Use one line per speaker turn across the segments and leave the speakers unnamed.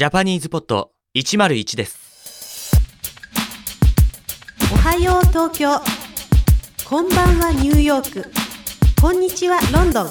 ジャパニーズポット101です。
おはよう東京、こんばんはニューヨーク、こんにちはロンドン。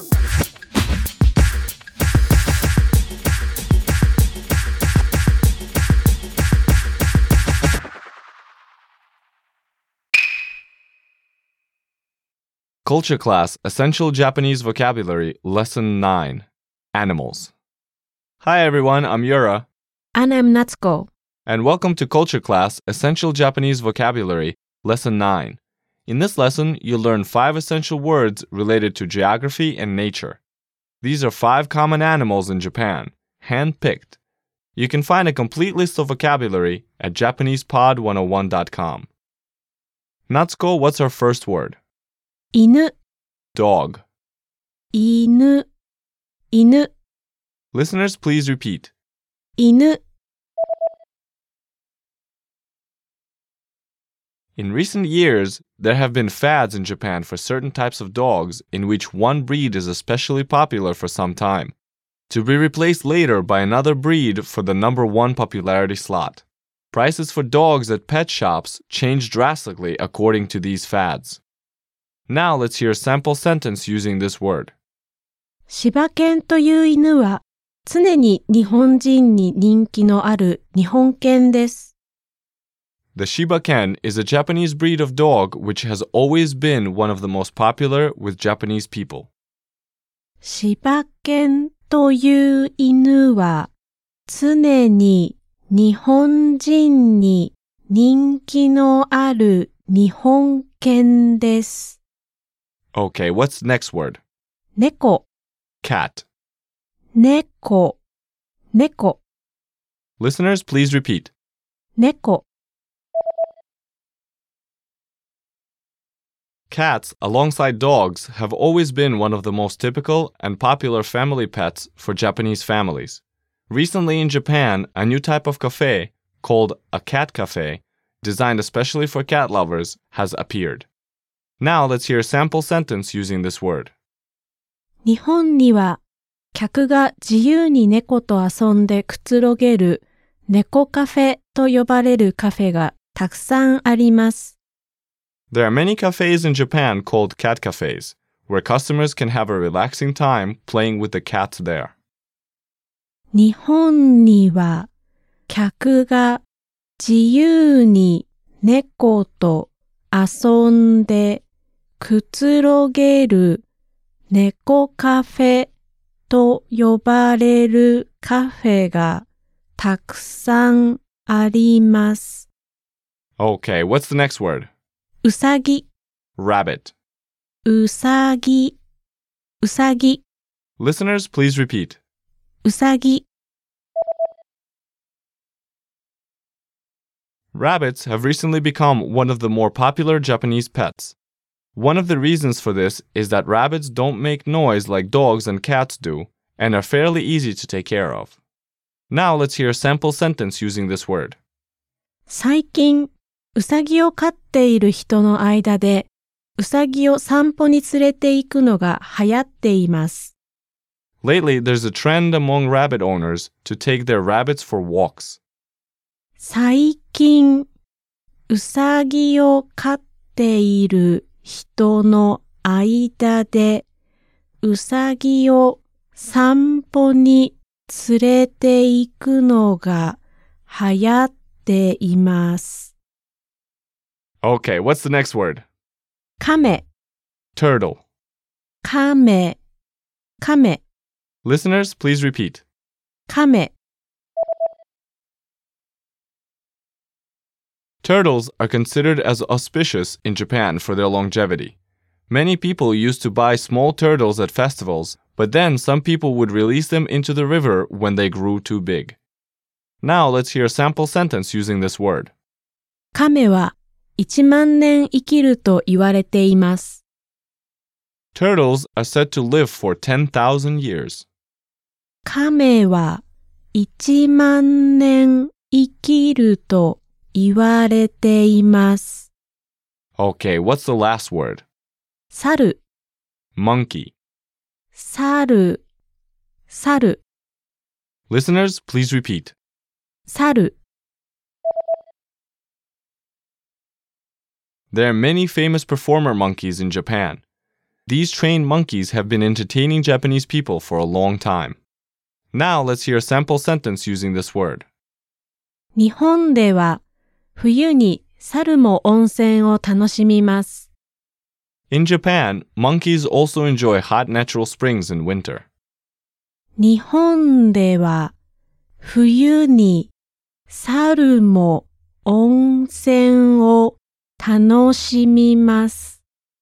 Culture Class Essential Japanese Vocabulary Lesson 9 Animals. Hi everyone, I'm Yura.
And I'm Natsuko.
And welcome to Culture Class Essential Japanese Vocabulary Lesson 9. In this lesson, you'll learn 5 essential words related to geography and nature. These are 5 common animals in Japan, hand-picked. You can find a complete list of vocabulary at JapanesePod101.com. Natsuko, what's our first word?
犬
Dog.
犬犬
Listeners, please repeat.
犬
In recent years, there have been fads in Japan for certain types of dogs in which one breed is especially popular for some time, to be replaced later by another breed for the number 1 popularity slot. Prices for dogs at pet shops change drastically according to these fads. Now let's hear a sample sentence using this word.
柴犬という犬は常に日本人に人気のある日本犬です。
The Shiba Ken is a Japanese breed of dog which has always been one of the most popular with Japanese people.
柴犬という犬は常に日本人に人気のある日本犬です。
Okay, what's the next word?
猫
Cat.
猫猫
Listeners, please repeat.
猫
Cats, alongside dogs, have always been one of the most typical and popular family pets for Japanese families. Recently in Japan, a new type of cafe, called a cat cafe, designed especially for cat lovers, has appeared. Now let's hear a sample sentence using this word.
日本には客が自由に猫と遊んでくつろげる猫カフェと呼ばれるカフェがたくさんあります。
There are many cafes in Japan called cat cafes, where customers can have a relaxing time playing with the cats there.
日本には客が自由に猫と遊んでくつろげる猫カフェと呼ばれるカフェがたくさんあります。
Okay, what's the next word?
うさぎ
Rabbit.
うさぎうさぎ
Listeners, please repeat.
うさぎ
Rabbits have recently become one of the more popular Japanese pets. One of the reasons for this is that rabbits don't make noise like dogs and cats do and are fairly easy to take care of. Now let's hear a sample sentence using this word.
最近うさぎを飼っている人の間でうさぎを散歩に連れて行くのが流行っています。
Lately, there's a trend among rabbit owners to take their rabbits for walks.
最近うさぎを飼っている人の間でうさぎを散歩に連れて行くのが流行っています。
Okay, what's the next word?
カメ
Turtle.
カメカメ
Listeners, please repeat.
カメ
Turtles are considered as auspicious in Japan for their longevity. Many people used to buy small turtles at festivals, but then some people would release them into the river when they grew too big. Now let's hear a sample sentence using this word.
カメは1万年生きると言われています。
Turtles are said to live for 10,000 years.
カメは1万年生きると言われています。
Okay, what's the last word?
猿
Monkey.
猿猿
Listeners, please repeat.
猿、
There are many famous performer monkeys in Japan. These trained monkeys have been entertaining Japanese people for a long time. Now let's hear a sample sentence using this word.
日本では冬に猿も温泉を楽しみます。
In Japan, monkeys also enjoy hot natural springs in winter.
日本では冬に猿も温泉を楽しみます。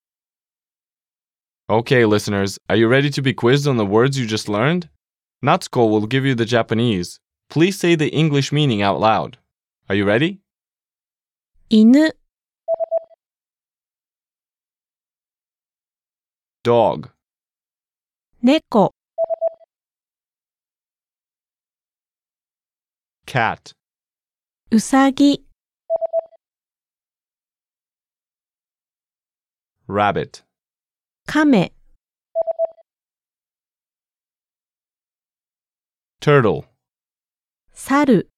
Okay, listeners, are you ready to be quizzed on the words you just learned? Natsuko will give you the Japanese. Please say the English meaning out loud. Are you ready?
犬、
Dog,
猫、
cat,
うさぎ、
rabbit,
亀、
turtle,
猿、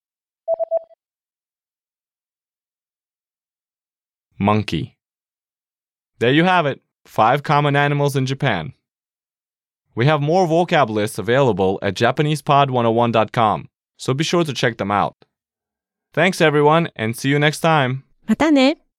monkey. There you have it, 5 common animals in Japan. We have more vocab lists available at JapanesePod101.com, so be sure to check them out. Thanks everyone, and see you next time.
またね。